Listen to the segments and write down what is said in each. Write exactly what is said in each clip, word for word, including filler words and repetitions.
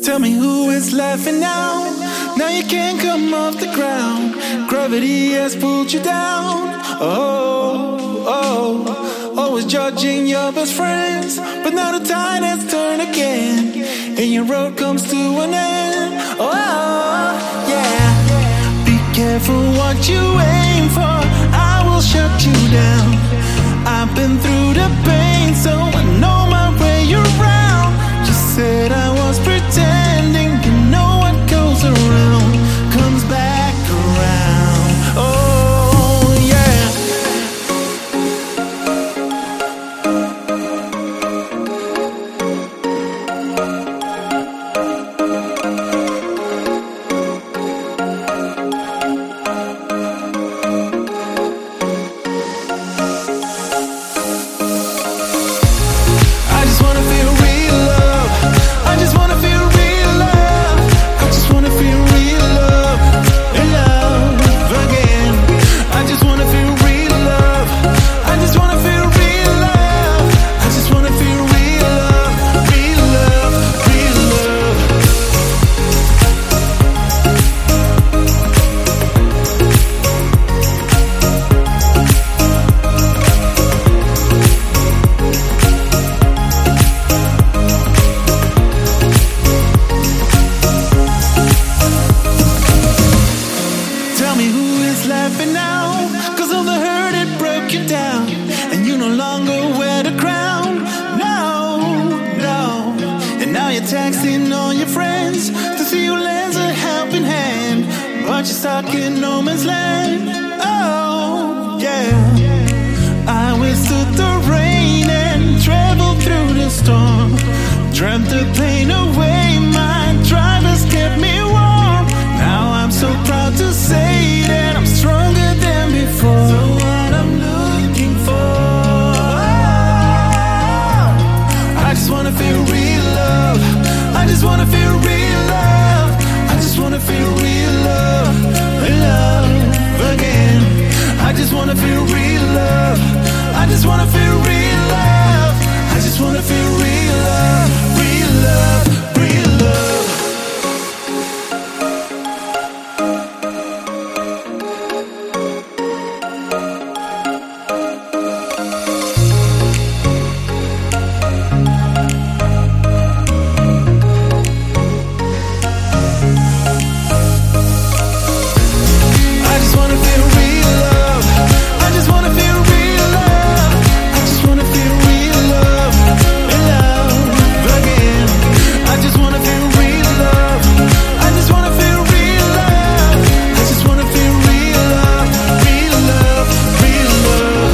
Tell me who is laughing now. Now you can't come off the ground. Gravity has pulled you down. Oh, oh, always judging your best friends, but now the tide has turned again, and your road comes to an end. Oh, yeah. Be careful what you aim for. I will shut you down. I've been through the pain, so I know my way around. Just said I was pretending. You know what goes around comes back around. Oh, yeah. I just wanna feel real love. I just wanna feel real love. I just wanna feel real love. And love again. I just wanna feel real love. I just wanna feel real love. I just wanna feel real love. Real love, real love. Tell me who is laughing now, 'cause of the hurt it broke you down, and you no longer wear the crown. No, no. And now you're texting all your friends to see who lends a helping hand, but you're stuck in no man's land. Oh, yeah. I withstood the rain and traveled through the storm, dreamt the pain away, my drivers kept me warm. Now I'm so proud to say that I'm stronger than before. So what I'm looking for, I just wanna feel real love. I just wanna feel real love. I just wanna feel real love. Love again. I just wanna feel real love. I just wanna feel real love. I just wanna feel real love. Real love, real love. I just wanna feel real love. I just wanna feel real love. I just wanna feel real love. Love again. I just wanna feel real love. I just wanna feel real love. I just wanna feel real love. Real love, real love.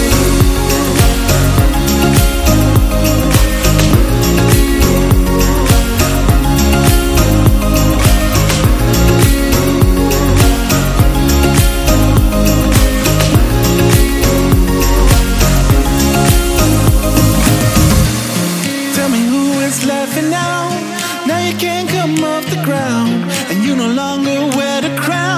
Tell me who is laughing now. Now you can't come off the ground, and you no longer wear the crown.